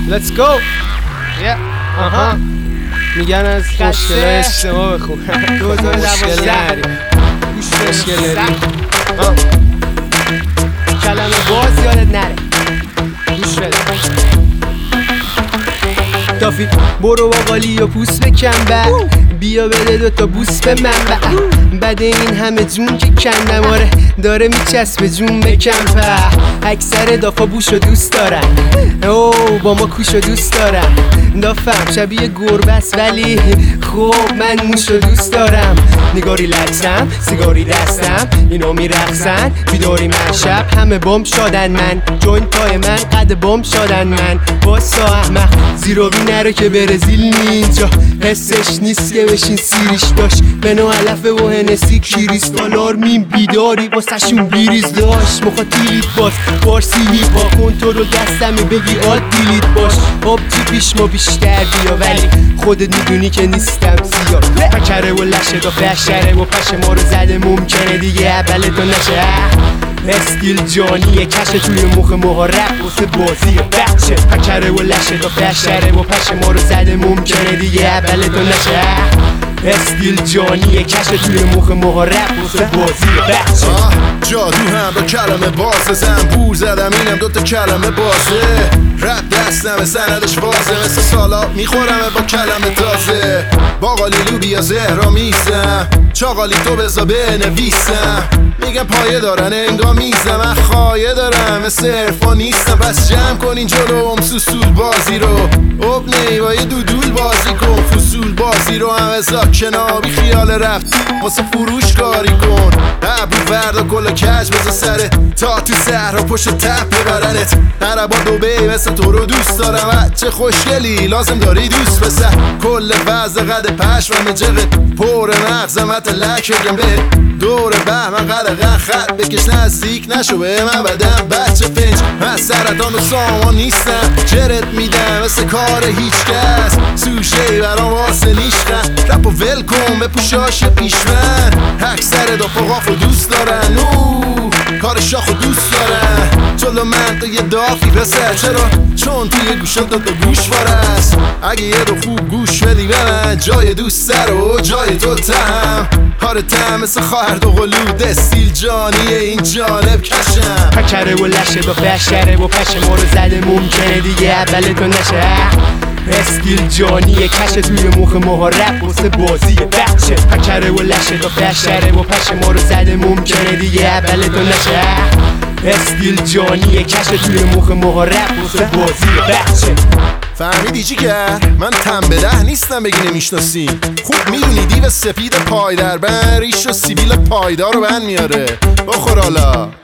Let's go. آها میگن از مشکل اجتماع بخون. 2012 مشکل نداری. کلمه باز یادت نره. گوش بده. تافی برو باقالی و پوست بکن بیا بده دوتا بوس به من بعد این همه جون که کندم آره داره میچسبه جون بکن اکثر دافا بوشو دوست دارن او با ما کوشو دوست دارم دافم شبیه گربه است ولی خب من موشو دوست دارم نگاری لرزم سیگاری دستم اینا میرقصن بیداری من شب همه بام شدن من جوین پای من قد بام شدن من واسا احمق زیروی نره که برزیل نینجا حسش نیست که بشین سیریش داشت منو علفه و هنسی کریستالار میم بیداری واسه شون بیریز داشت مخاطیلیت باز بارسی با کنترل دستمی بگی آد دیلیت باش آب تو پیش ما بیشتر بیا ولی خودت میدونی که نیستم زیاد پکره و لشه دا فشره و پشه ما رو زده ممکنه دیگه اوله تو نشه استیل جانیه کشه توی مخ مهارب واسه بازی بچه پکره و لشه دا فشره و پشه ما رو زده ممکنه دیگه اوله تو نشه استیل جانیه کشه توی مخ مهارب واسه بازی بچه جادو هم با کلمه بازه زنبور زدم اینم دوتا کلمه بازه رب دستم سندش بازه مثل سالا میخورم با کلمه تازه باقالی لوبیا زهرا میزم چاقالی تو بزا بنویسم میگم پایه دارن انگا میزم من خایه دارم مثل عرفان نیستم پس جمع کنین جلوم سوسول بازی رو اب نیوای دودول بازی کن فصول بازی رو هم ازا کنابی خیال رفت واسه فروش کاری کن ابرو وردا کلا کج بزا سره تا تو صحرا پشت تپ ببرنت عربا دوبی مثل تو رو دوست دارم چه خوشگلی لازم داری دوست بسه کل وضع قد پش و مجقت پر مغزم حتی لک بگم به دور بهمن قدقن خط بکش نزدیک نشو به من بدم بچه فنج من سرطان و سامان نیستم جرت میدم مثل کار هیچ کس سوشه برام واسه نیشتن رپ و ول کن به پوشاش پیشمن اکثر دافاقاف رو دوست دارن کار شاخ رو دوست دارن جلو من تو یه دافی پسر چرا چون توی گوشم دو گوش وارست اگه یه رو خوب گوش بدی به من جای دوست سر و جای تو تم هاره تم مثل خواهر دو غلود استیل جانیه این جانب کشم پکره و لشه با فشره و پشه ما رو زده ممکنه دیگه اوله تو نشه استیل جانیه کشه توی مخ مهارب واسه بازی بچه پکره و لشه با فشره و پشه ما رو زده ممکنه دیگه اوله تو نشه استیل جانیه کشه توی مخ مهارب واسه بازی بچه فهمیدی چی کرد؟ من تنبله نیستم بگی نمیشناسی خوب میدونی دیو سفید پای در بن ریش و سیبیل پایدار رو بند میاره بخور حالا